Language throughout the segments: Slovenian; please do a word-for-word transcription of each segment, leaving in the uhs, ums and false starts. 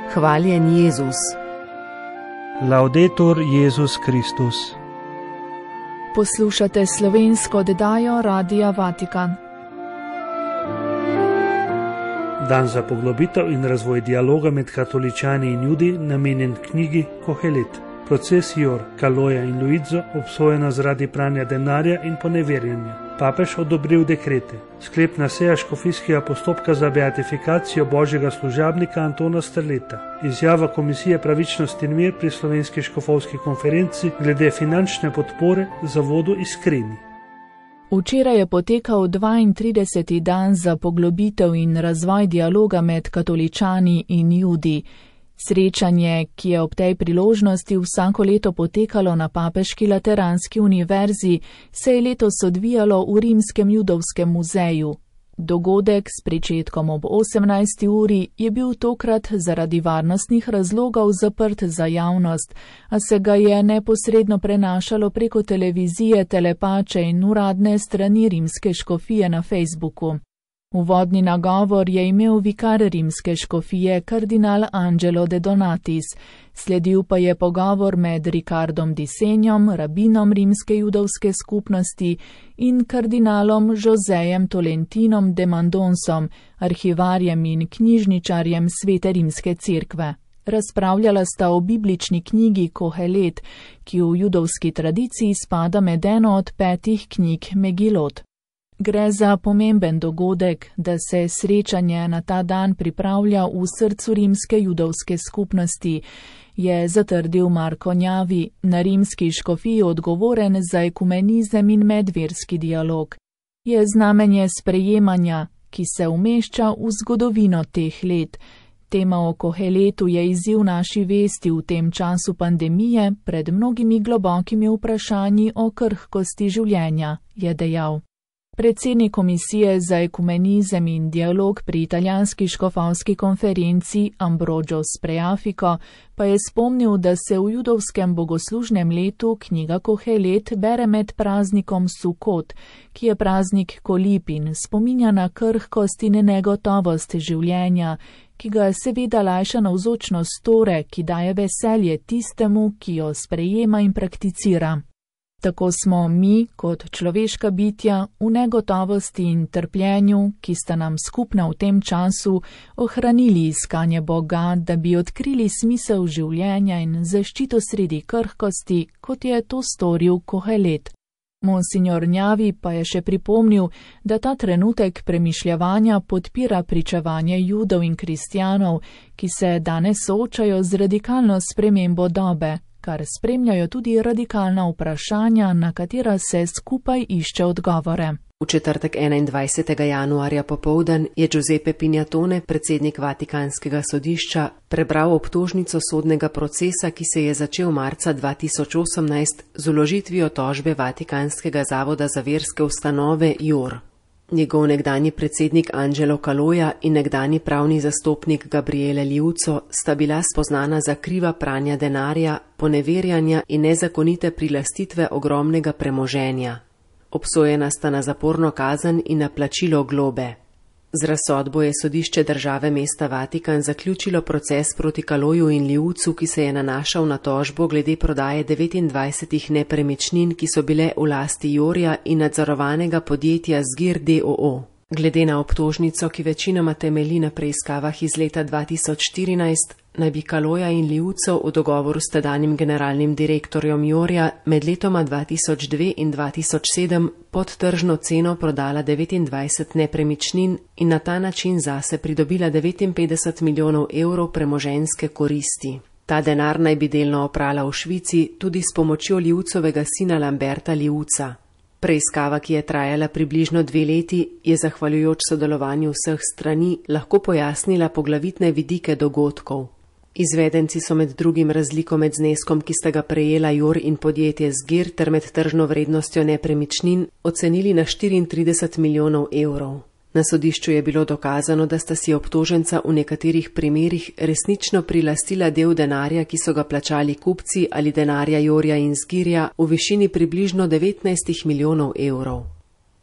Hvaljen Jezus. Laudetur Jezus Kristus. Poslušate slovensko oddajo Radia Vatikan. Dan za poglobitev in razvoj dialoga med katoličani in Judi, namenjen knjigi Kohelet. Proces Jor, Kaloja in Luizo, obsojena zaradi pranja denarja in poneverjanja. Papež odobril dekrete. Sklepna seja škofijskega postopka za beatifikacijo božjega služabnika Antona Strleta. Izjava Komisije pravičnost in mir pri Slovenski škofovski konferenci glede finančne podpore zavodu Iskreni. Včeraj je potekal dvaintrideseti dan za poglobitev in razvoj dialoga med katoličani in Judi. Srečanje, ki je ob tej priložnosti vsako leto potekalo na Papeški lateranski univerzi, se je letos odvijalo v Rimskem judovskem muzeju. Dogodek s pričetkom ob osemnajsti uri je bil tokrat zaradi varnostnih razlogov zaprt za javnost, a se ga je neposredno prenašalo preko televizije, telepače in uradne strani rimske škofije na Facebooku. Uvodni nagovor je imel vikar rimske škofije kardinal Angelo de Donatis, sledil pa je pogovor med Ricardom di Senjom, rabinom rimske judovske skupnosti, in kardinalom Josejem Tolentinom de Mandonsom, arhivarjem in knjižničarjem Svete rimske cerkve. Razpravljala sta o biblični knjigi Kohelet, ki v judovski tradiciji spada med eno od petih knjig Megilot. Gre za pomemben dogodek, da se srečanje na ta dan pripravlja v srcu rimske judovske skupnosti, je zatrdil Marko Njavi, na rimski škofiji odgovoren za ekumenizem in medverski dialog. Je znamenje sprejemanja, ki se umešča v zgodovino teh let. Tema o Koheletu je izziv naši vesti v tem času pandemije pred mnogimi globokimi vprašanji o krhkosti življenja, je dejal. Predsednik Komisije za ekumenizem in dialog pri italijanski škofovski konferenci Ambrogio Spreafico pa je spomnil, da se v judovskem bogoslužnem letu knjiga Kohelet bere med praznikom Sukot, ki je praznik kolib in spominja na krhkost in negotovost življenja, ki ga seveda lajša navzočnost tore, ki daje veselje tistemu, ki jo sprejema in prakticira. Tako smo mi, kot človeška bitja, v negotovosti in trpljenju, ki sta nam skupna v tem času, ohranili iskanje Boga, da bi odkrili smisel življenja in zaščito sredi krhkosti, kot je to storil Kohelet. Monsignor Njavi pa je še pripomnil, da ta trenutek premišljevanja podpira pričevanje Judov in kristjanov, ki se danes soočajo z radikalno spremembo dobe, kar spremljajo tudi radikalna vprašanja, na katera se skupaj išče odgovore. V četrtek enaindvajsetega januarja popoldan je Giuseppe Pignatone, predsednik Vatikanskega sodišča, prebral obtožnico sodnega procesa, ki se je začel marca dva tisoč osemnajst z vložitvijo tožbe Vatikanskega zavoda za verske ustanove Jor. Njegov nekdanji predsednik Angelo Kaloja in nekdanji pravni zastopnik Gabriele Liuzzo sta bila spoznana za kriva pranja denarja, poneverjanja in nezakonite prilastitve ogromnega premoženja. Obsojena sta na zaporno kazen in na plačilo globe. Z razsodbo je sodišče države mesta Vatikan zaključilo proces proti Kaloju in Liuzzu, ki se je nanašal na tožbo glede prodaje devetindvajsetih nepremičnin, ki so bile v lasti Jorja in nadzorovanega podjetja Zgir d. o. o. Glede na obtožnico, ki večinoma temelji na preiskavah iz leta dva tisoč štirinajst, naj bi Kaloja in Liuzzo v dogovoru s tedanjim generalnim direktorjem Jorja med letoma dva tisoč dve in dva tisoč sedem pod tržno ceno prodala devetindvajset nepremičnin in na ta način zase pridobila devetinpetdeset milijonov evrov premoženjske koristi. Ta denar naj bi delno oprala v Švici tudi s pomočjo Liuzzovega sina Lamberta Liuzza. Preiskava, ki je trajala približno dve leti, je zahvaljujoč sodelovanju vseh strani lahko pojasnila poglavitne vidike dogodkov. Izvedenci so med drugim razliko med zneskom, ki sta ga prejela Jor in podjetje Zgir, ter med tržno vrednostjo nepremičnin ocenili na štiriintrideset milijonov evrov. Na sodišču je bilo dokazano, da sta si obtoženca v nekaterih primerih resnično prilastila del denarja, ki so ga plačali kupci, ali denarja Jorja in Zgirja v višini približno devetnajst milijonov evrov.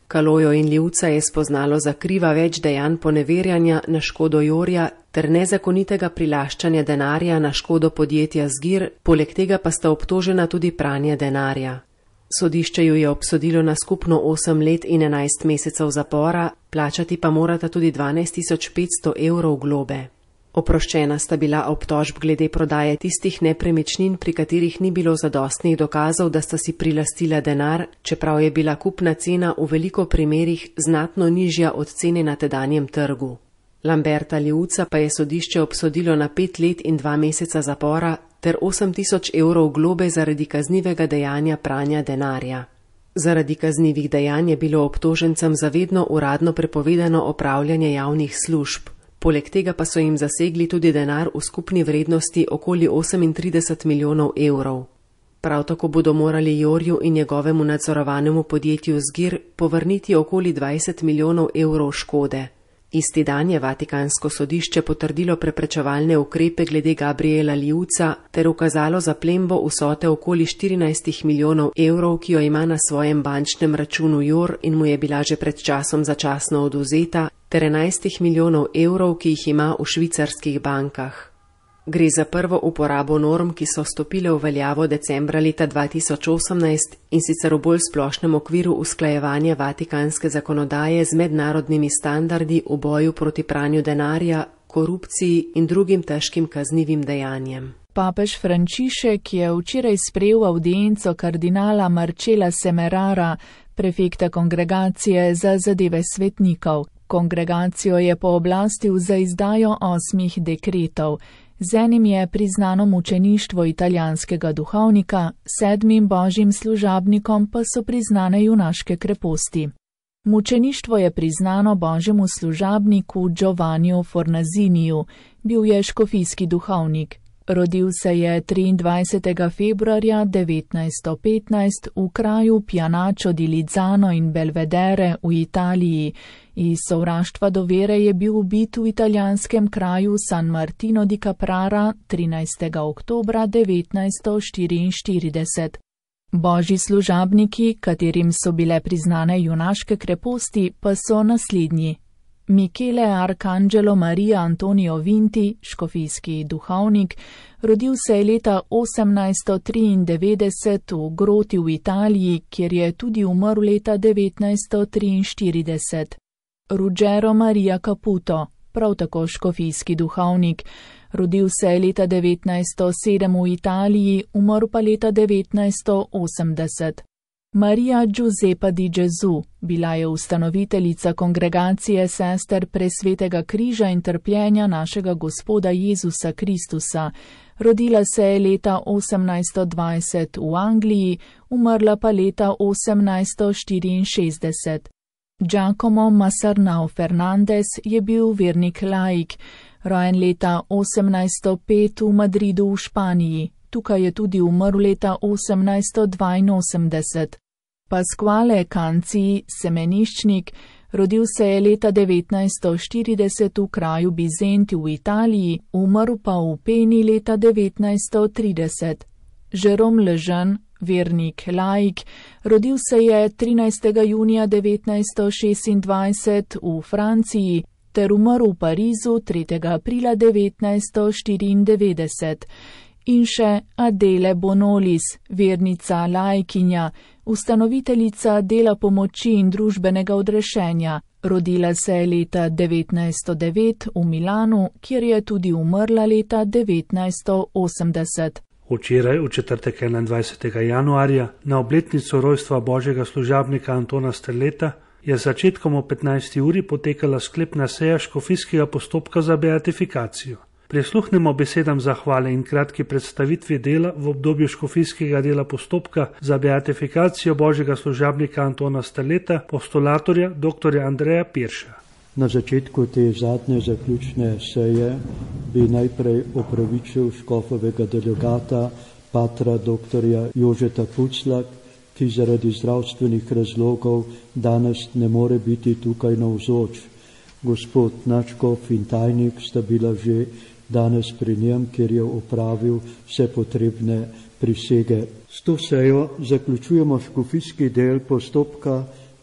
Kalojo in Livca je spoznalo za kriva več dejanj poneverjanja na škodo Jorja ter nezakonitega prilaščanja denarja na škodo podjetja Zgir, poleg tega pa sta obtožena tudi pranja denarja. Sodišče ju je obsodilo na skupno osem let in enajst mesecev zapora, plačati pa morata tudi dvanajst tisoč petsto evrov globe. Oproščena sta bila obtožb glede prodaje tistih nepremičnin, pri katerih ni bilo zadostnih dokazov, da sta si prilastila denar, čeprav je bila kupna cena v veliko primerih znatno nižja od cene na tedanjem trgu. Lamberta Livca pa je sodišče obsodilo na pet let in dva meseca zapora ter osem tisoč evrov globe zaradi kaznivega dejanja pranja denarja. Zaradi kaznivih dejanj je bilo obtožencem zavedno uradno prepovedano opravljanje javnih služb. Poleg tega pa so jim zasegli tudi denar v skupni vrednosti okoli osemintrideset milijonov evrov. Prav tako bodo morali Jorju in njegovemu nadzorovanemu podjetju Zgir povrniti okoli dvajset milijonov evrov škode. Isti dan je Vatikansko sodišče potrdilo preprečevalne ukrepe glede Gabriela Livca ter ukazalo zaplembo vsote okoli štirinajst milijonov evrov, ki jo ima na svojem bančnem računu Jor in mu je bila že pred časom začasno odvzeta, ter enajst milijonov evrov, ki jih ima v švicarskih bankah. Gre za prvo uporabo norm, ki so stopile v veljavo decembra leta dva tisoč osemnajst in sicer v bolj splošnem okviru usklajevanja vatikanske zakonodaje z mednarodnimi standardi v boju proti pranju denarja, korupciji in drugim težkim kaznivim dejanjem. Papež Frančišek je včeraj sprejel avdienco kardinala Marcela Semerara, prefekta kongregacije za zadeve svetnikov. Kongregacijo je pooblastil za izdajo osmih dekretov. Z enim je priznano mučeništvo italijanskega duhovnika, sedmim božjim služabnikom pa so priznane junaške kreposti. Mučeništvo je priznano božjemu služabniku Giovanniju Fornaziniju, bil je škofijski duhovnik. Rodil se je triindvajsetega februarja devetnajststo petnajst v kraju Pianačo di Lizzano in Belvedere v Italiji. Iz sovraštva do vere je bil ubit v italijanskem kraju San Martino di Caprara trinajstega oktobra devetnajststo štiriinštirideset. Božji služabniki, katerim so bile priznane junaške kreposti, pa so naslednji. Michele Arcangelo Maria Antonio Vinti, škofijski duhovnik, rodil se je leta osemnajststo triindevetdeset v Groti v Italiji, kjer je tudi umrl leta devetnajststo triinštirideset. Ruggero Maria Caputo, prav tako škofijski duhovnik, rodil se je leta devetnajststo sedem v Italiji, umrl pa leta devetnajststo osemdeset. Maria Giuseppa di Gesù, bila je ustanoviteljica kongregacije sester Presvetega križa in trpljenja našega Gospoda Jezusa Kristusa. Rodila se je leta osemnajststo dvajset v Angliji, umrla pa leta osemnajststo štiriinšestdeset. Giacomo Masarnau Fernandez je bil vernik laik, rojen leta osemnajststo pet v Madridu v Španiji. Tukaj je tudi umrl leta osemnajststo dvainosemdeset. Pasquale Canci, semeniščnik, rodil se je leta devetnajststo štirideset v kraju Bizenti v Italiji, umrl pa v Peni leta devetnajststo trideset. Jérôme Lejeune, vernik laik, rodil se je trinajstega junija devetnajststo šestindvajset v Franciji ter umrl v Parizu tretjega aprila devetnajststo štiriindevetdeset. In še Adele Bonolis, vernica laikinja, ustanoviteljica dela pomoči in družbenega odrešenja. Rodila se je leta devetnajststo devet v Milanu, kjer je tudi umrla leta devetnajststo osemdeset. Včeraj, v četrtek enaindvajsetega januarja, na obletnico rojstva božjega služabnika Antona Sterleta, je začetkom ob petnajsti uri potekala sklepna seja škofijskega postopka za beatifikacijo. Prisluhnemo besedam zahvale in kratki predstavitvi dela v obdobju škofijskega dela postopka za beatifikacijo božjega služabnika Antona Sterleta, postulatorja dr. Andreja Pirša. Na začetku te zadnje zaključne seje bi najprej opravičil škofovega delegata, patra dr. Jožeta Puclak, ki zaradi zdravstvenih razlogov danes ne more biti tukaj navzoč. Gospod nadškof in tajnik sta bila že danes pri njem, kjer je opravil vse potrebne prisege. S to sejo zaključujemo škofijski del postopka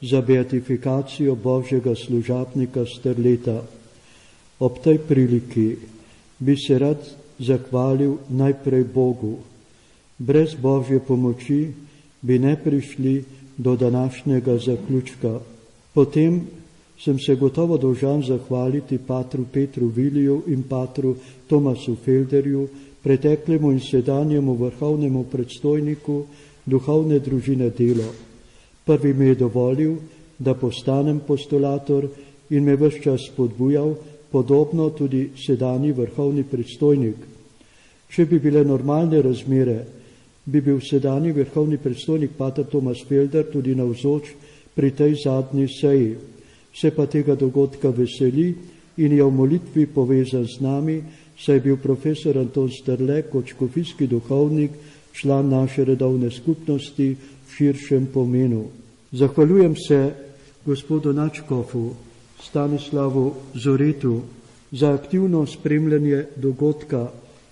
za beatifikacijo Božjega služabnika Strleta. Ob tej priliki bi se rad zahvalil najprej Bogu. Brez Božje pomoči bi ne prišli do današnjega zaključka. Potem sem se gotovo dolžan zahvaliti patru Petru Viliju in patru Tomasu Felderju, preteklemu in sedanjemu vrhovnemu predstojniku duhovne družine Delo. Prvi mi je dovolil, da postanem postulator in me ves čas spodbujal, podobno tudi sedanji vrhovni predstojnik. Če bi bile normalne razmere, bi bil sedanji vrhovni predstojnik pater Tomas Felder tudi navzoč pri tej zadnji seji. Se pa tega dogodka veseli in je v molitvi povezan z nami, saj je bil profesor Anton Strle kot škofijski duhovnik član naše redovne skupnosti v širšem pomenu. Zahvaljujem se gospodu nadškofu Stanislavu Zoretu za aktivno spremljanje dogodka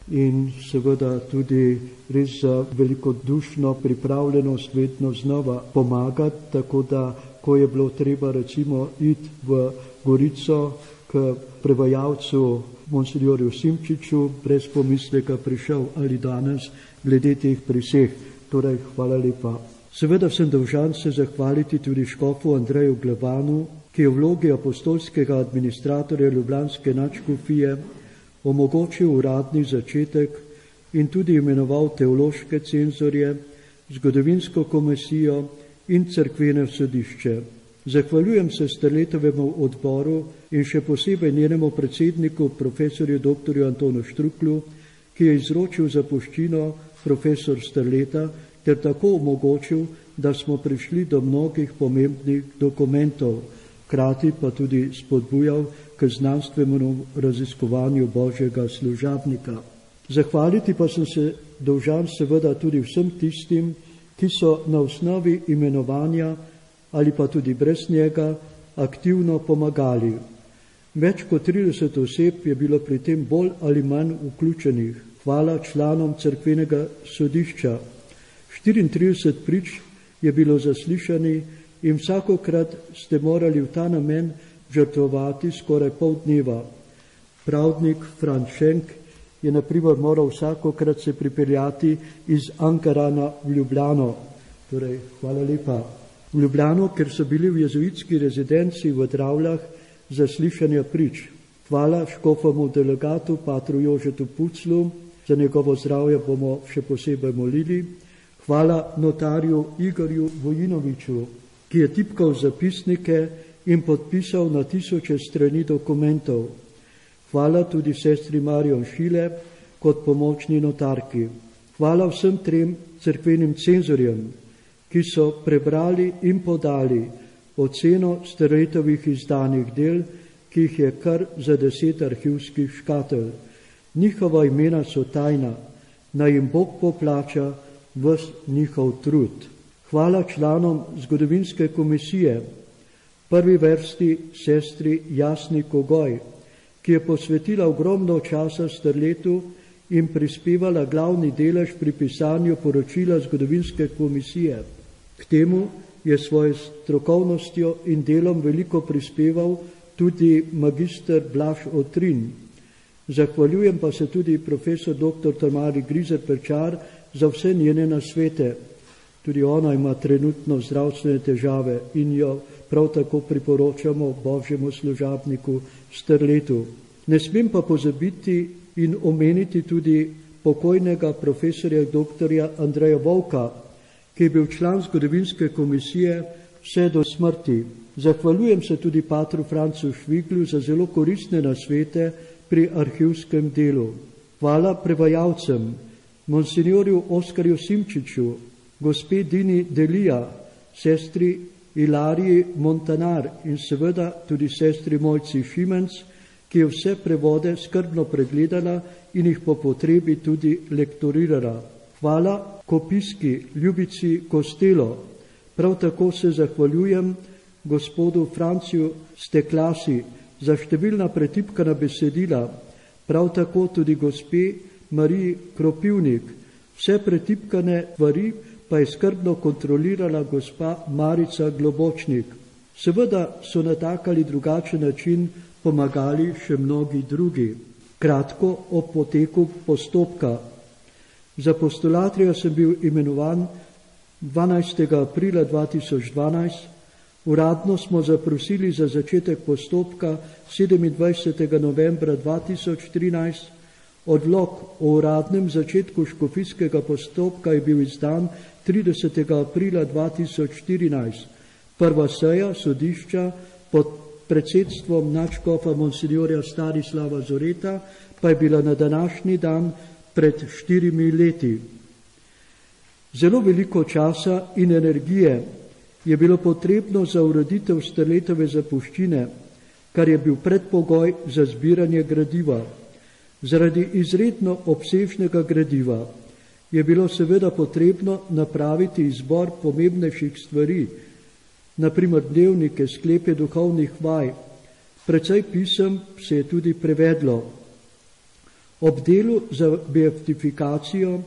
in seveda tudi res za velikodušno pripravljenost vedno znova pomagati, tako da, ko je bilo treba recimo iti v Gorico k prevajalcu monsinjorju Simčiču, brez pomisleka prišel ali danes glede teh priseh. Torej, hvala lepa. Seveda sem dolžan se zahvaliti tudi škofu Andreju Glevanu, ki je v vlogi apostolskega administratorja ljubljanske nadškofije omogočil uradni začetek in tudi imenoval teološke cenzorje, zgodovinsko komisijo in cerkvene sodišče. Zahvaljujem se Strletovemu odboru in še posebej njenemu predsedniku, profesorju doktorju Antonu Štruklu, ki je izročil zapuščino profesor Strleta ter tako omogočil, da smo prišli do mnogih pomembnih dokumentov, hkrati pa tudi spodbujal k znanstvenemu raziskovanju Božjega služabnika. Zahvaliti pa sem se dolžan seveda tudi vsem tistim, ki so na osnovi imenovanja ali pa tudi brez njega aktivno pomagali. Več kot trideset oseb je bilo pri tem bolj ali manj vključenih. Hvala članom cerkvenega sodišča. štiriintrideset prič je bilo zaslišani in vsakokrat ste morali v ta namen žrtvovati skoraj pol dneva. Pravdnik Franz Schenk je na primer moral vsakokrat se pripeljati iz Ankarana v Ljubljano. Torej, hvala lepa. V Ljubljano, ker so bili v jezuitski rezidenci v Dravljah zaslišanja prič. Hvala škofovemu delegatu patru Jožetu Puclu, za njegovo zdravje bomo še posebej molili. Hvala notarju Igorju Vojinoviču, ki je tipkal zapisnike in podpisal na tisoče strani dokumentov. Hvala tudi sestri Marion Šile kot pomočni notarki. Hvala vsem trem cerkvenim cenzorjem, ki so prebrali in podali oceno Strletovih izdanih del, ki jih je kar za deset arhivskih škatel. Njihova imena so tajna, naj jim Bog poplača ves njihov trud. Hvala članom zgodovinske komisije, prvi vrsti sestri Jasni Kogoj, ki je posvetila ogromno časa Strletu in prispevala glavni delež pri pisanju poročila zgodovinske komisije. K temu je svojo strokovnostjo in delom veliko prispeval tudi magister Blaž Otrin. Zahvaljujem pa se tudi profesor doktor Tamari Grizer Pečar za vse njene nasvete. Tudi ona ima trenutno zdravstvene težave in jo prav tako priporočamo Božjemu služabniku Strletu. Ne smem pa pozabiti in omeniti tudi pokojnega profesorja doktorja Andreja Volka, ki je bil član zgodovinske komisije vse do smrti. Zahvaljujem se tudi patru Francu Šviglu za zelo koristne nasvete pri arhivskem delu. Hvala prevajalcem, monsinjorju Oskarju Simčiču, gospe Dini Delija, sestri Ilariji Montanar in seveda tudi sestri Mojci Šimenc, ki je vse prevode skrbno pregledala in jih po potrebi tudi lektorirala. Hvala kopijski Ljubici Kostelo. Prav tako se zahvaljujem gospodu Franciju Steklasi za številna pretipkana besedila, prav tako tudi gospe Mariji Kropivnik. Vse pretipkane stvari pa je skrbno kontrolirala gospa Marica Globočnik. Seveda so na tak ali drugačen način pomagali še mnogi drugi. Kratko o poteku postopka. Za postulatorja sem bil imenovan dvanajstega aprila dva tisoč dvanajst, uradno smo zaprosili za začetek postopka sedemindvajsetega novembra dva tisoč trinajst, odlok o uradnem začetku škofijskega postopka je bil izdan tridesetega aprila dva tisoč štirinajst. Prva seja sodišča pod predsedstvom nadškofa monsinjorja Stanislava Zoreta pa je bila na današnji dan pred štirimi leti. Zelo veliko časa in energije je bilo potrebno za ureditev Strletove zapuščine, kar je bil predpogoj za zbiranje gradiva. Zaradi izredno obsežnega gradiva je bilo seveda potrebno napraviti izbor pomembnejših stvari, naprimer dnevnike, sklepe duhovnih vaj. Precej pisem se je tudi prevedlo. Ob delu za beatifikacijo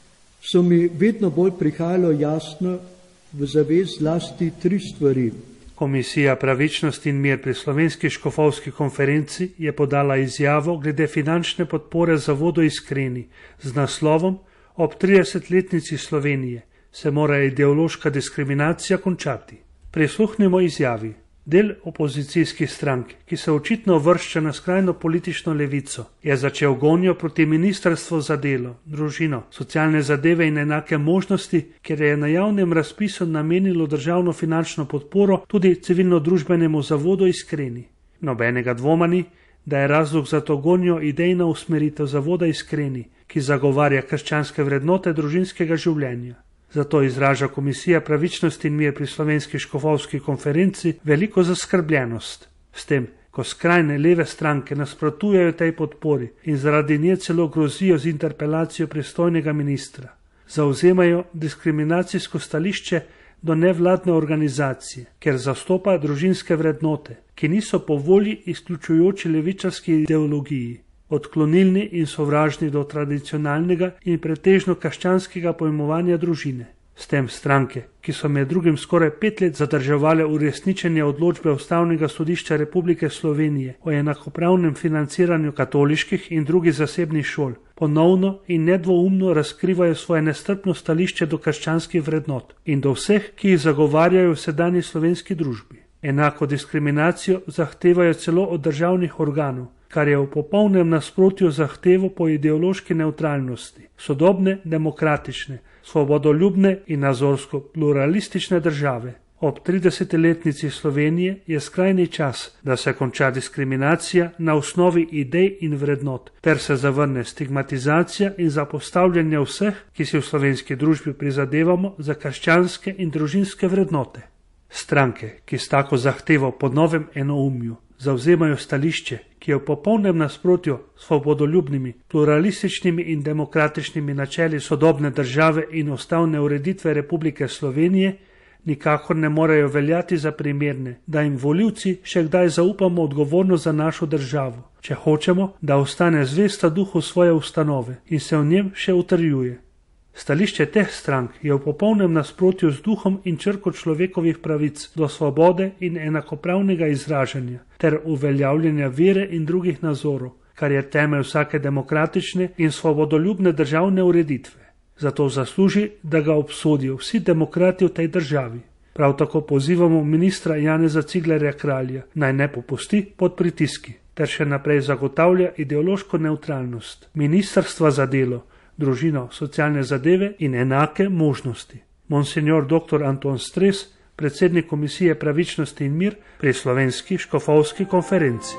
so mi vedno bolj prihajalo jasno v zavest zlasti tri stvari. Komisija Pravičnost in mir pri Slovenski škofovski konferenci je podala izjavo glede finančne podpore Zavodu Iskreni z naslovom Ob tridesetletnici Slovenije se mora ideološka diskriminacija končati. Prisluhnimo izjavi. Del opozicijskih strank, ki se očitno vršča na skrajno politično levico, je začel gonjo proti Ministrstvu za delo, družino, socialne zadeve in enake možnosti, ker je na javnem razpisu namenilo državno finančno podporo tudi civilno-družbenemu zavodu Iskreni. Nobenega dvoma ni, da je razlog za to gonjo idejna usmeritev zavoda Iskreni, ki zagovarja krščanske vrednote družinskega življenja. Zato izraža Komisija Pravičnost in mir pri Slovenski škofovski konferenci veliko zaskrbljenost s tem, ko skrajne leve stranke nasprotujejo tej podpori in zaradi nje celo grozijo z interpelacijo pristojnega ministra. Zauzemajo diskriminacijsko stališče do nevladne organizacije, ker zastopa družinske vrednote, ki niso po volji izključujoči levičarski ideologiji, odklonilni in sovražni do tradicionalnega in pretežno krščanskega pojmovanja družine. S tem stranke, ki so med drugim skoraj pet let zadrževale uresničenje odločbe Ustavnega sodišča Republike Slovenije o enakopravnem financiranju katoliških in drugih zasebnih šol, ponovno in nedvoumno razkrivajo svoje nestrpno stališče do krščanskih vrednot in do vseh, ki jih zagovarjajo v sedanji slovenski družbi. Enako diskriminacijo zahtevajo celo od državnih organov, kar je v popolnem nasprotju zahtevo po ideološki nevtralnosti, sodobne, demokratične, svobodoljubne in nazorsko pluralistične države. Ob tridesetletnici Slovenije je skrajni čas, da se konča diskriminacija na osnovi idej in vrednot, ter se zavrne stigmatizacija in zapostavljanje vseh, ki si v slovenski družbi prizadevamo za krščanske in družinske vrednote. Stranke, ki s tako zahtevo po novem enoumju zavzemajo stališče, ki je v popolnem nasprotju s svobodoljubnimi, pluralističnimi in demokratičnimi načeli sodobne države in ustavne ureditve Republike Slovenije, nikakor ne morejo veljati za primerne, da jim volivci še kdaj zaupamo odgovornost za našo državo, če hočemo, da ostane zvesta duhu svoje ustanove in se v njem še utrjuje. Stališče teh strank je v popolnem nasprotju z duhom in črko človekovih pravic do svobode in enakopravnega izražanja ter uveljavljanja vere in drugih nazorov, kar je temelj vsake demokratične in svobodoljubne državne ureditve. Zato zasluži, da ga obsodijo vsi demokrati v tej državi. Prav tako pozivamo ministra Janeza Ciglerja Kralja, naj ne popusti pod pritiski, ter še naprej zagotavlja ideološko nevtralnost Ministrstva za delo, družino, socialne zadeve in enake možnosti. Monsignor doktor Anton Stres, predsednik Komisije Pravičnosti in mir pri Slovenski škofovski konferenci.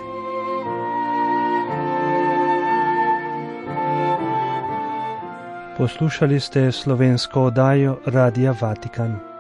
Poslušali ste slovensko oddajo Radia Vatikan.